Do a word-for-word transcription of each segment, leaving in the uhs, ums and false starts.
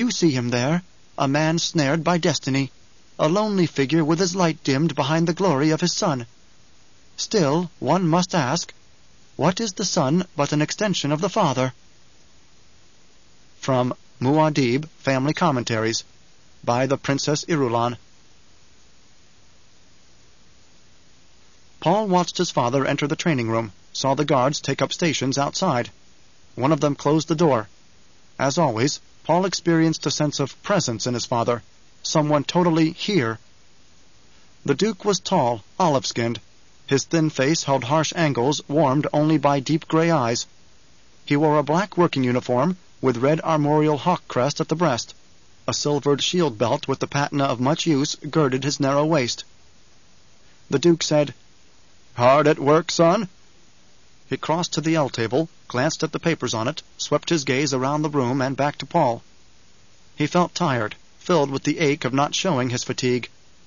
You see him there, a man snared by destiny, a lonely figure with his light dimmed behind the glory of his Son. Still, one must ask, what is the Son but an extension of the Father? From Muad'Dib Family Commentaries, by the Princess Irulan. Paul watched his father enter the training room, saw the guards take up stations outside. One of them closed the door. As always, Paul experienced a sense of presence in his father, someone totally here. The Duke was tall, olive-skinned. His thin face held harsh angles warmed only by deep gray eyes. He wore a black working uniform with red armorial hawk crest at the breast. A silvered shield belt with the patina of much use girded his narrow waist. The Duke said, "Hard at work, son?" He crossed to the L-table, glanced at the papers on it, swept his gaze around the room and back to Paul. He felt tired, filled with the ache of not showing his fatigue.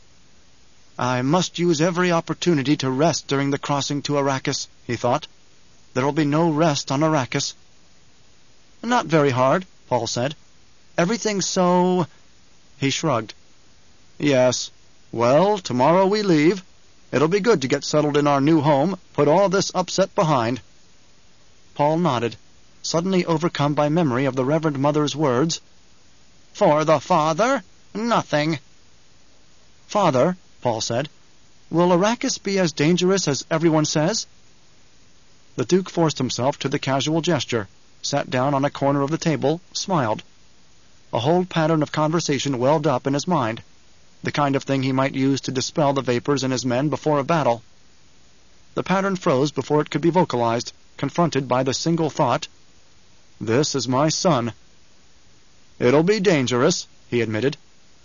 "I must use every opportunity to rest during the crossing to Arrakis," he thought. "There will be no rest on Arrakis." "Not very hard," Paul said. "Everything's so—" He shrugged. "Yes. Well, tomorrow we leave. It'll be good to get settled in our new home, put all this upset behind." Paul nodded, suddenly overcome by memory of the Reverend Mother's words, "For the Father, nothing." "Father," Paul said, "will Arrakis be as dangerous as everyone says?" The Duke forced himself to the casual gesture, sat down on a corner of the table, smiled. A whole pattern of conversation welled up in his mind, the kind of thing he might use to dispel the vapors in his men before a battle. The pattern froze before it could be vocalized, confronted by the single thought, "This is my son." "It'll be dangerous," he admitted.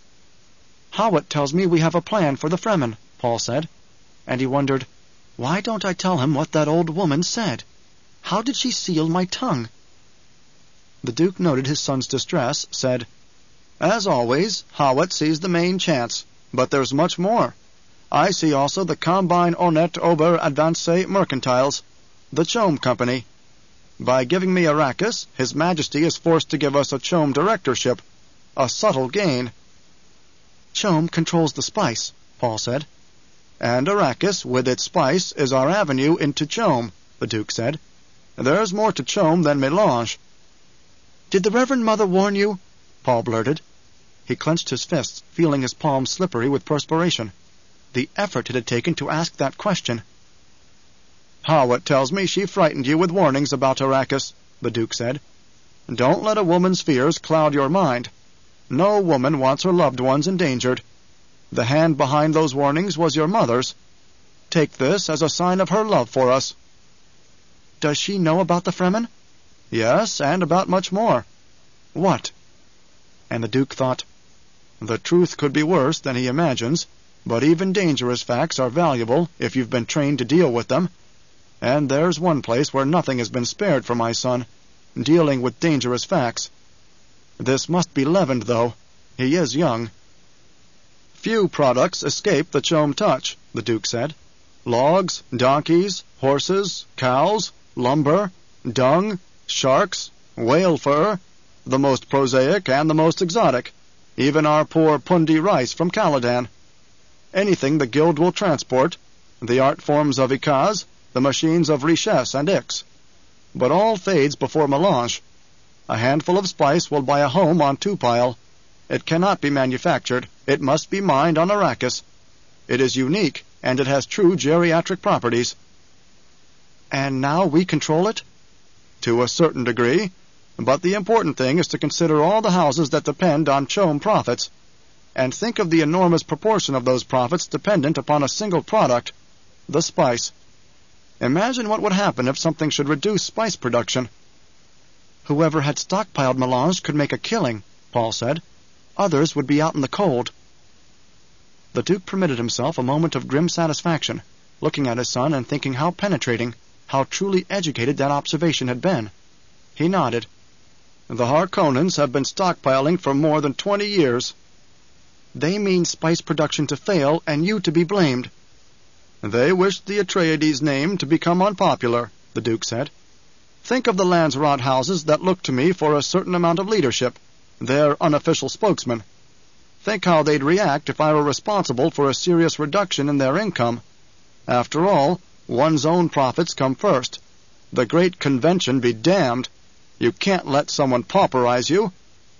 "Hawat tells me we have a plan for the Fremen," Paul said, and he wondered, why don't I tell him what that old woman said? How did she seal my tongue? The Duke noted his son's distress, said, "As always, Hawat sees the main chance, but there's much more. I see also the Combine Honnête Ober Advancé Mercantiles, the Chom Company. By giving me Arrakis, His Majesty is forced to give us a Chom directorship, a subtle gain." "Chom controls the spice," Paul said. "And Arrakis, with its spice, is our avenue into Chom," the Duke said. "There's more to Chom than Melange." "Did the Reverend Mother warn you?" Paul blurted. He clenched his fists, feeling his palms slippery with perspiration. The effort it had taken to ask that question. "Hawat tells me she frightened you with warnings about Arrakis," the Duke said. "Don't let a woman's fears cloud your mind. No woman wants her loved ones endangered. The hand behind those warnings was your mother's. Take this as a sign of her love for us." "Does she know about the Fremen?" "Yes, and about much more." "What?" And the Duke thought, "The truth could be worse than he imagines, but even dangerous facts are valuable if you've been trained to deal with them. And there's one place where nothing has been spared for my son, dealing with dangerous facts. This must be leavened, though. He is young." "Few products escape the Chom touch," the Duke said. "Logs, donkeys, horses, cows, lumber, dung, sharks, whale fur, the most prosaic and the most exotic, even our poor Pundi rice from Caladan. Anything the Guild will transport, the art forms of Ikaz, the machines of Riches and Ix. But all fades before melange. A handful of spice will buy a home on Tupile. It cannot be manufactured. It must be mined on Arrakis. It is unique, and it has true geriatric properties." "And now we control it?" "To a certain degree. But the important thing is to consider all the houses that depend on Chom profits, and think of the enormous proportion of those profits dependent upon a single product, the spice. Imagine what would happen if something should reduce spice production." "Whoever had stockpiled melange could make a killing," Paul said. "Others would be out in the cold." The Duke permitted himself a moment of grim satisfaction, looking at his son and thinking how penetrating, how truly educated that observation had been. He nodded. "The Harkonnens have been stockpiling for more than twenty years." "They mean spice production to fail and you to be blamed." "They wish the Atreides name to become unpopular," the Duke said. "Think of the Landsraad houses that look to me for a certain amount of leadership. their unofficial spokesman. Think how they'd react if I were responsible for a serious reduction in their income. After all, one's own profits come first. The great convention be damned. You can't let someone pauperize you."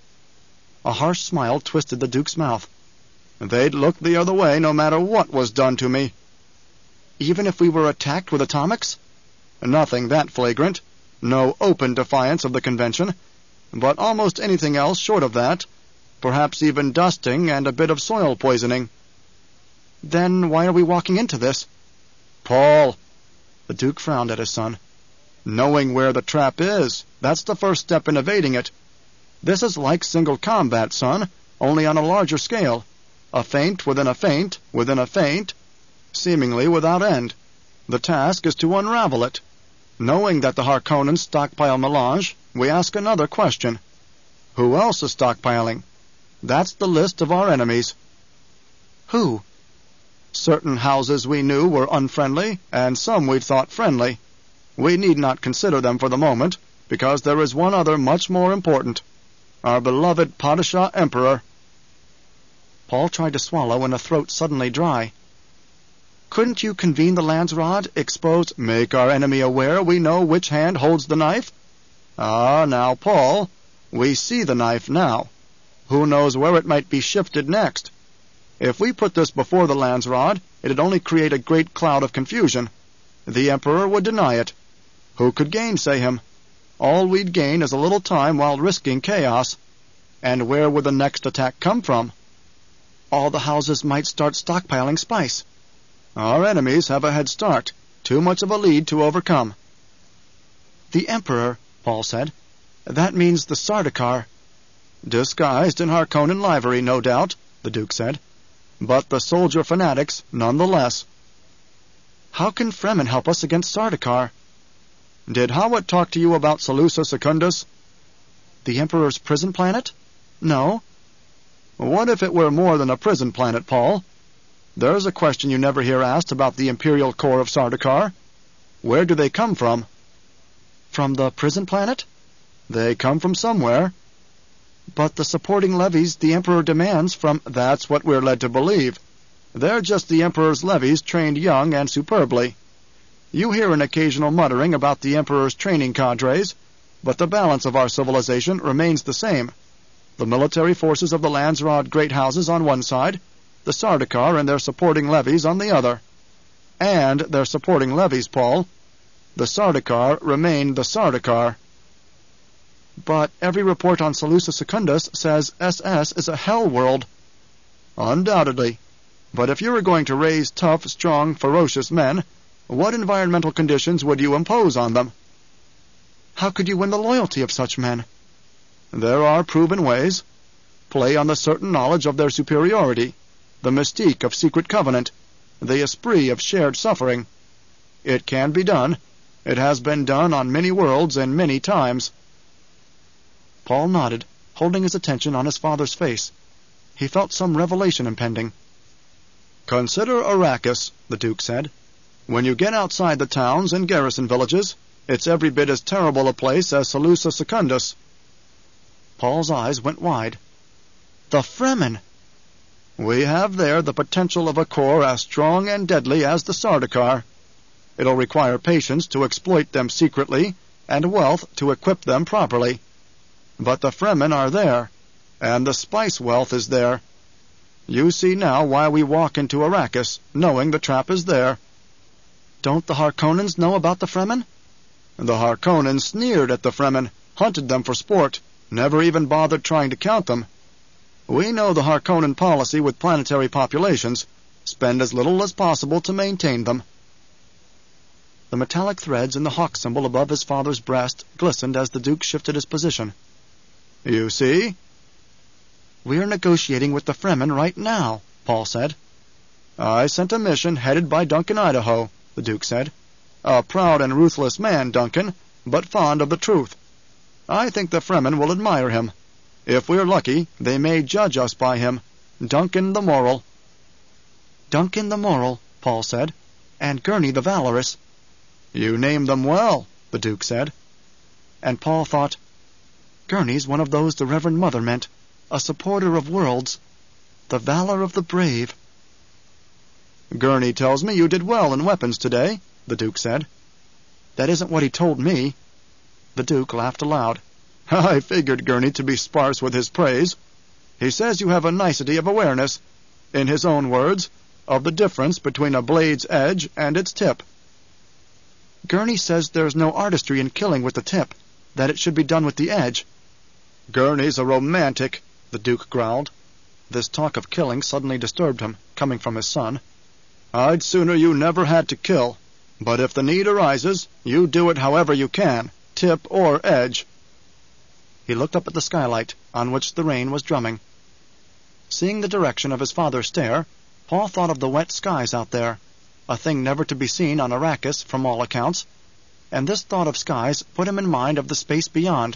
A harsh smile twisted the Duke's mouth. "They'd look the other way no matter what was done to me." "Even if we were attacked with atomics?" "Nothing that flagrant. No open defiance of the convention. But almost anything else short of that. Perhaps even dusting and a bit of soil poisoning." "Then why are we walking into this?" "Paul!" The Duke frowned at his son. "Knowing where the trap is, that's the first step in evading it. This is like single combat, son, only on a larger scale. A feint within a feint within a feint, seemingly without end. The task is to unravel it. Knowing that the Harkonnens stockpile melange, we ask another question. Who else is stockpiling? That's the list of our enemies." "Who?" "Certain houses we knew were unfriendly, and some we thought friendly. We need not consider them for the moment, because there is one other much more important. Our beloved Padishah Emperor." Paul tried to swallow, and the throat suddenly dry. "Couldn't you convene the Landsraad, expose—" "Make our enemy aware we know which hand holds the knife? Ah, now, Paul, we see the knife now. Who knows where it might be shifted next? If we put this before the Landsraad, it'd only create a great cloud of confusion. The Emperor would deny it. Who could gainsay him? All we'd gain is a little time while risking chaos. And where would the next attack come from?" "All the houses might start stockpiling spice." "Our enemies have a head start, too much of a lead to overcome." "The Emperor," Paul said. "That means the Sardaukar." "Disguised in Harkonnen livery, no doubt," the Duke said. "But the soldier fanatics, nonetheless." "How can Fremen help us against Sardaukar?" "Did Hawat talk to you about Salusa Secundus?" "The Emperor's prison planet? No." "What if it were more than a prison planet, Paul? There's a question you never hear asked about the Imperial Corps of Sardaukar. Where do they come from?" "From the prison planet?" "They come from somewhere." "But the supporting levies the Emperor demands from—" "That's what we're led to believe. They're just the Emperor's levies trained young and superbly. You hear an occasional muttering about the Emperor's training cadres, but the balance of our civilization remains the same. The military forces of the Landsraad great houses on one side, the Sardaukar and their supporting levies on the other. And their supporting levies, Paul. The Sardaukar remain the Sardaukar." "But every report on Salusa Secundus says S S is a hell world." "Undoubtedly. But if you were going to raise tough, strong, ferocious men, what environmental conditions would you impose on them?" "How could you win the loyalty of such men?" "There are proven ways. Play on the certain knowledge of their superiority, the mystique of secret covenant, the esprit of shared suffering. It can be done. It has been done on many worlds and many times." Paul nodded, holding his attention on his father's face. He felt some revelation impending. "Consider Arrakis," the Duke said. "When you get outside the towns and garrison villages, it's every bit as terrible a place as Salusa Secundus." Paul's eyes went wide. "The Fremen!" "We have there the potential of a corps as strong and deadly as the Sardaukar. It'll require patience to exploit them secretly, and wealth to equip them properly. But the Fremen are there, and the spice wealth is there. You see now why we walk into Arrakis, knowing the trap is there." "Don't the Harkonnens know about the Fremen?" "The Harkonnens sneered at the Fremen, hunted them for sport, never even bothered trying to count them. We know the Harkonnen policy with planetary populations, spend as little as possible to maintain them." The metallic threads in the hawk symbol above his father's breast glistened as the Duke shifted his position. "You see?" "We're negotiating with the Fremen right now," Paul said. "I sent a mission headed by Duncan Idaho," the Duke said. "A proud and ruthless man, Duncan, but fond of the truth. I think the Fremen will admire him. If we're lucky, they may judge us by him. Duncan the Moral." "Duncan the Moral," Paul said, "and Gurney the Valorous." "You name them well," the Duke said. And Paul thought, "Gurney's one of those the Reverend Mother meant. a supporter of worlds, the valor of the brave." "Gurney tells me you did well in weapons today," the Duke said. "That isn't what he told me." The Duke laughed aloud. "I figured Gurney to be sparse with his praise. He says you have a nicety of awareness, in his own words, of the difference between a blade's edge and its tip." "Gurney says there's no artistry in killing with the tip, that it should be done with the edge." "Gurney's a romantic," the Duke growled. This talk of killing suddenly disturbed him, coming from his son. "I'd sooner you never had to kill, but if the need arises, you do it however you can, tip or edge." He looked up at the skylight, on which the rain was drumming. Seeing the direction of his father's stare, Paul thought of the wet skies out there, a thing never to be seen on Arrakis from all accounts, and this thought of skies put him in mind of the space beyond.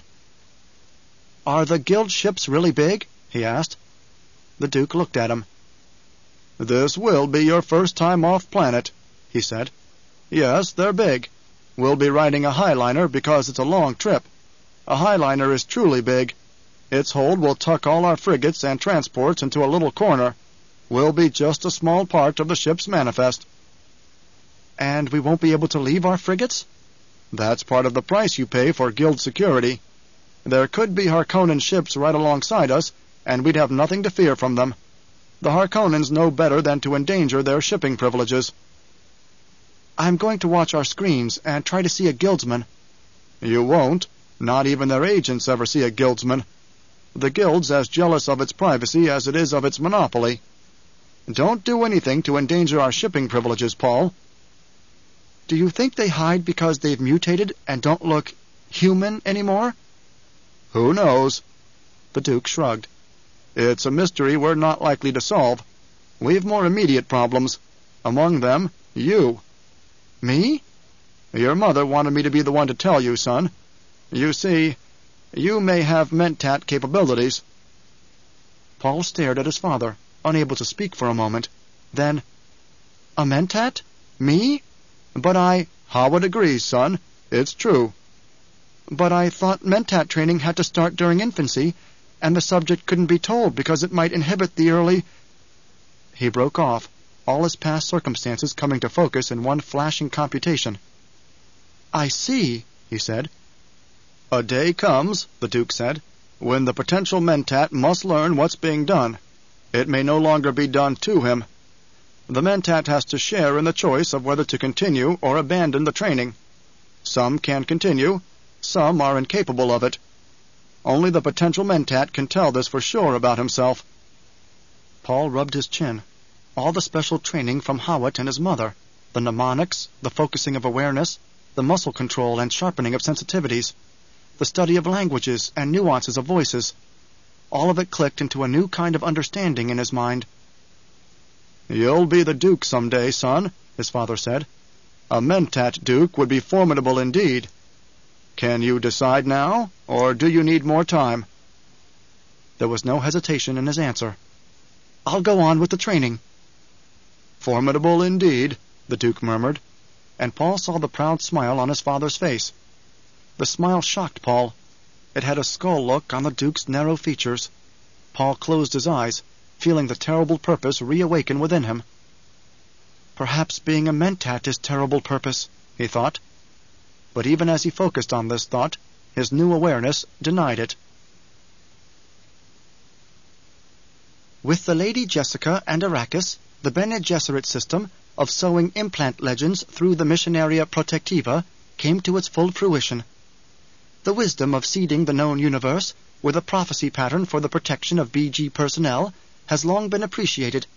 "Are the guild ships really big?" he asked. The Duke looked at him. "This will be your first time off planet," he said. "Yes, they're big. We'll be riding a Highliner because it's a long trip. A Highliner is truly big. Its hold will tuck all our frigates and transports into a little corner. We'll be just a small part of the ship's manifest." "And we won't be able to leave our frigates?" "That's part of the price you pay for guild security. There could be Harkonnen ships right alongside us, and we'd have nothing to fear from them. The Harkonnens know better than to endanger their shipping privileges." "I'm going to watch our screens and try to see a guildsman." "You won't. Not even their agents ever see a guildsman. The guild's as jealous of its privacy as it is of its monopoly. Don't do anything to endanger our shipping privileges, Paul." "Do you think they hide because they've mutated and don't look human anymore?" "Who knows?" The Duke shrugged. "It's a mystery we're not likely to solve. We've more immediate problems. Among them, you." "Me?" "Your mother wanted me to be the one to tell you, son. You see, you may have mentat capabilities." Paul stared at his father, unable to speak for a moment. Then, "A mentat? Me? But I—" "Howard agrees, son. It's true." "But I thought mentat training had to start during infancy, and the subject couldn't be told because it might inhibit the early—" He broke off, all his past circumstances coming to focus in one flashing computation. "I see," he said. "A day comes," the Duke said, "when the potential mentat must learn what's being done. It may no longer be done to him. The mentat has to share in the choice of whether to continue or abandon the training. Some can continue, some are incapable of it. Only the potential mentat can tell this for sure about himself." Paul rubbed his chin. All the special training from Hawat and his mother, the mnemonics, the focusing of awareness, the muscle control and sharpening of sensitivities, the study of languages and nuances of voices, all of it clicked into a new kind of understanding in his mind. "You'll be the Duke some day, son," his father said. "A mentat Duke would be formidable indeed. Can you decide now, or do you need more time?" There was no hesitation in his answer. "I'll go on with the training." "Formidable indeed," the Duke murmured, and Paul saw the proud smile on his father's face. The smile shocked Paul. It had a skull look on the Duke's narrow features. Paul closed his eyes, feeling the terrible purpose reawaken within him. Perhaps being a mentat is terrible purpose, he thought. But even as he focused on this thought, his new awareness denied it. With the Lady Jessica and Arrakis, the Bene Gesserit system of sowing implant legends through the Missionaria Protectiva came to its full fruition. The wisdom of seeding the known universe with a prophecy pattern for the protection of B G personnel has long been appreciated